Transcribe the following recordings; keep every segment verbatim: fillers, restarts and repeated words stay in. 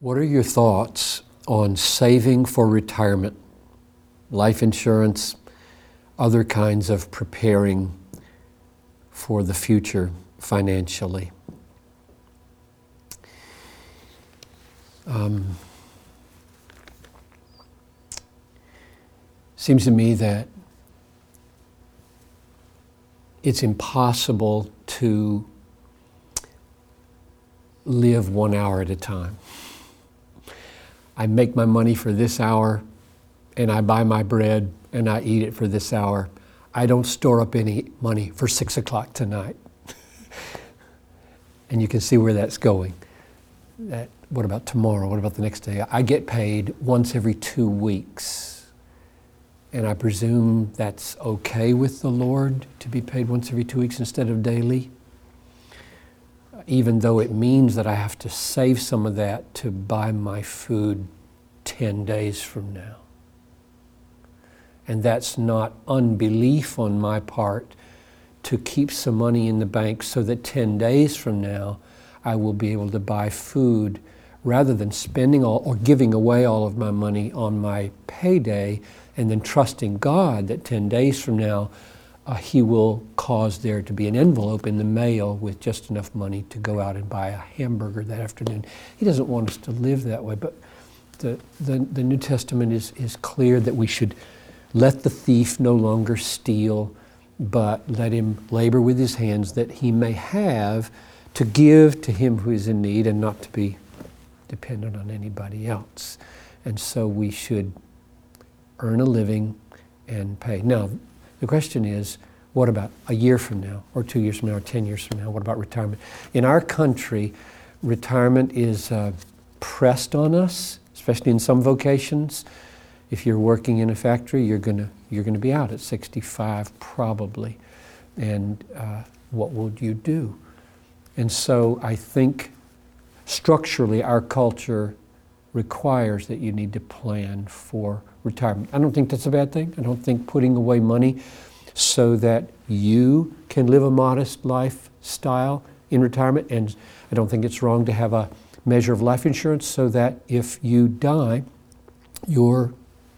What are your thoughts on saving for retirement, life insurance, other kinds of preparing for the future financially? Um, seems to me that it's impossible to live one hour at a time. I make my money for this hour, and I buy my bread, and I eat it for this hour. I don't store up any money for six o'clock tonight. And you can see where that's going. That, what about tomorrow? What about the next day? I get paid once every two weeks. And I presume that's okay with the Lord to be paid once every two weeks instead of daily, even though it means that I have to save some of that to buy my food ten days from now. And that's not unbelief on my part to keep some money in the bank so that ten days from now I will be able to buy food rather than spending all or giving away all of my money on my payday and then trusting God that ten days from now uh, He will cause there to be an envelope in the mail with just enough money to go out and buy a hamburger that afternoon. He doesn't want us to live that way, but the, the, the New Testament is, is clear that we should let the thief no longer steal, but let him labor with his hands that he may have to give to him who is in need and not to be dependent on anybody else. And so we should earn a living and pay. Now, the question is, what about a year from now, or two years from now, or ten years from now? What about retirement? In our country, retirement is uh, pressed on us, especially in some vocations. If you're working in a factory, you're gonna you're gonna be out at sixty-five probably, and uh, what will you do? And so I think structurally our culture requires that you need to plan for retirement. I don't think that's a bad thing. I don't think putting away money so that you can live a modest lifestyle in retirement, and I don't think it's wrong to have a measure of life insurance so that if you die, your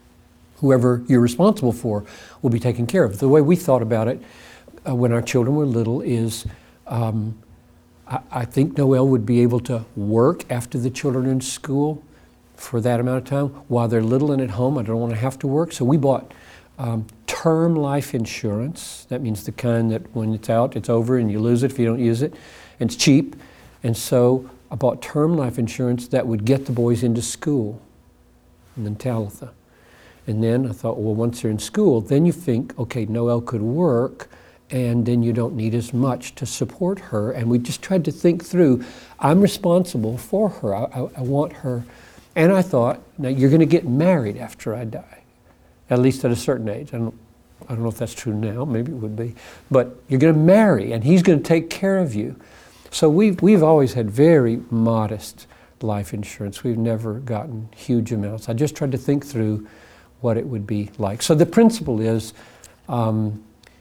whoever you're responsible for will be taken care of. The way we thought about it uh, when our children were little is um, I, I think Noel would be able to work after the children are in school for that amount of time while they're little and at home. I don't want to have to work. So we bought um, term life insurance. That means the kind that when it's out, it's over and you lose it if you don't use it. And it's cheap. And so I bought term life insurance that would get the boys into school, and then Talitha. And then I thought, well, once they're in school, then you think, okay, Noel could work, and then you don't need as much to support her. And we just tried to think through, I'm responsible for her. I, I, I want her. And I thought, now you're going to get married after I die, at least at a certain age. I don't, I don't know if that's true now. Maybe it would be. But you're going to marry, and he's going to take care of you. So we've, we've always had very modest life insurance. We've never gotten huge amounts. I just tried to think through what it would be like. So the principle is um,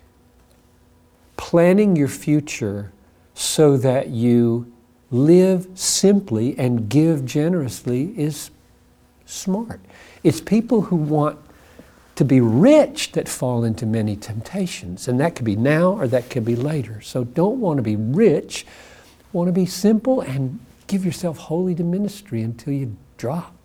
planning your future so that you live simply and give generously is smart. It's people who want to be rich that fall into many temptations, and that could be now or that could be later. So don't want to be rich, want to be simple and give yourself wholly to ministry until you drop.